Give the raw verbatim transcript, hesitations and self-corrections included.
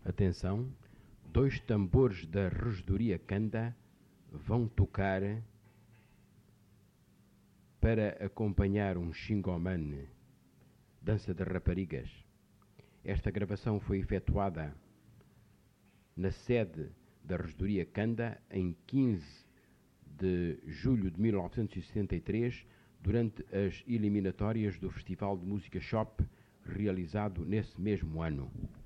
Atenção, dois tambores da Regedoria Canda vão tocar para acompanhar um xingomane, dança de raparigas. Esta gravação foi efetuada na sede da Regedoria Canda em quinze de julho de mil novecentos e setenta e três, durante as eliminatórias do Festival de Música Shop, realizado nesse mesmo ano.